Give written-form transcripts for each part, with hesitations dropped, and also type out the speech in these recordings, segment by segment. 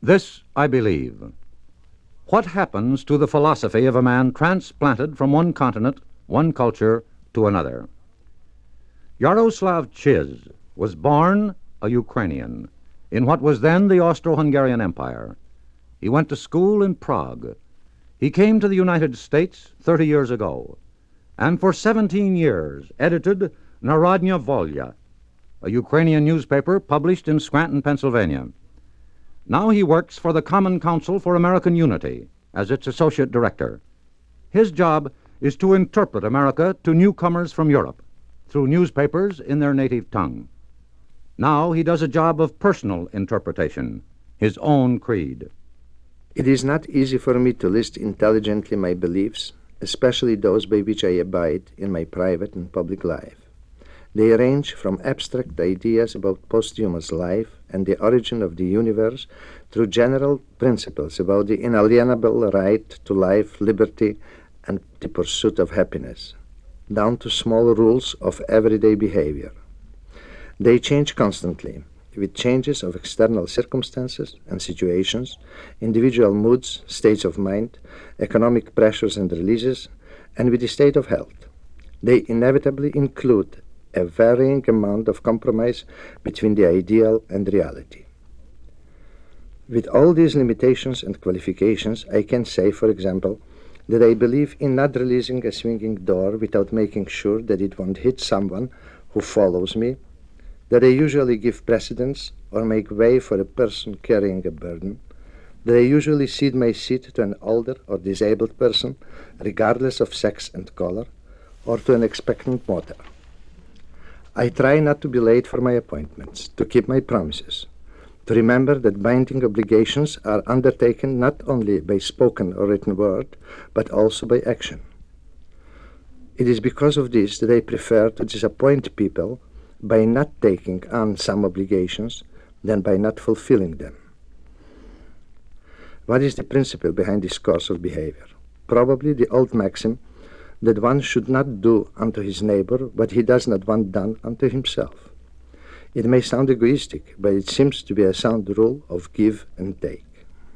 This I believe. What happens to the philosophy of a man transplanted from one continent, one culture, to another? Yaroslav Chiz was born a Ukrainian in what was then the Austro-Hungarian Empire. He went to school in Prague. He came to the United States 30 years ago, and for 17 years edited Narodnya Volya, a Ukrainian newspaper published in Scranton, Pennsylvania. Now he works for the Common Council for American Unity as its associate director. His job is to interpret America to newcomers from Europe through newspapers in their native tongue. Now he does a job of personal interpretation, his own creed. It is not easy for me to list intelligently my beliefs, especially those by which I abide in my private and public life. They range from abstract ideas about posthumous life and the origin of the universe through general principles about the inalienable right to life, liberty, and the pursuit of happiness, down to small rules of everyday behavior. They change constantly, with changes of external circumstances and situations, individual moods, states of mind, economic pressures and releases, and with the state of health. They inevitably include a varying amount of compromise between the ideal and reality. With all these limitations and qualifications, I can say, for example, that I believe in not releasing a swinging door without making sure that it won't hit someone who follows me, that I usually give precedence or make way for a person carrying a burden, that I usually cede my seat to an older or disabled person, regardless of sex and color, or to an expectant mother. I try not to be late for my appointments, to keep my promises, to remember that binding obligations are undertaken not only by spoken or written word, but also by action. It is because of this that I prefer to disappoint people by not taking on some obligations than by not fulfilling them. What is the principle behind this course of behavior? Probably the old maxim that one should not do unto his neighbor what he does not want done unto himself. It may sound egoistic, but it seems to be a sound rule of give and take.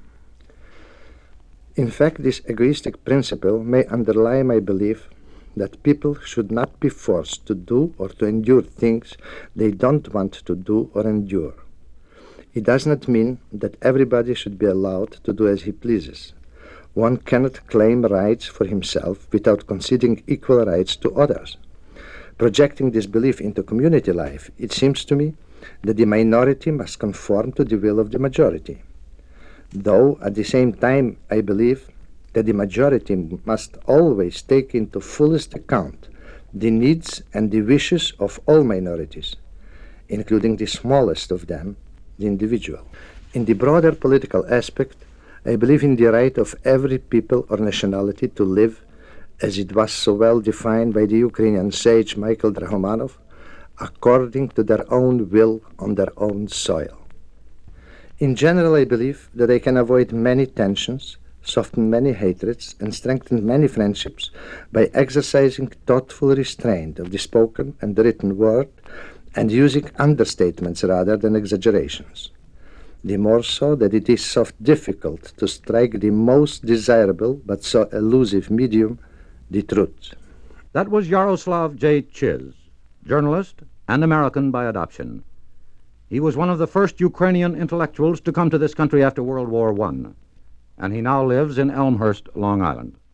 In fact, this egoistic principle may underlie my belief that people should not be forced to do or to endure things they don't want to do or endure. It does not mean that everybody should be allowed to do as he pleases. One cannot claim rights for himself without conceding equal rights to others. Projecting this belief into community life, it seems to me that the minority must conform to the will of the majority. Though, at the same time, I believe that the majority must always take into fullest account the needs and the wishes of all minorities, including the smallest of them, the individual. In the broader political aspect, I believe in the right of every people or nationality to live, as it was so well defined by the Ukrainian sage Michael Drahomanov, according to their own will on their own soil. In general, I believe that I can avoid many tensions, soften many hatreds, and strengthen many friendships by exercising thoughtful restraint of the spoken and the written word and using understatements rather than exaggerations. The more so that it is so difficult to strike the most desirable but so elusive medium, the truth. That was Yaroslav J. Chiz, journalist and American by adoption. He was one of the first Ukrainian intellectuals to come to this country after World War I, and he now lives in Elmhurst, Long Island.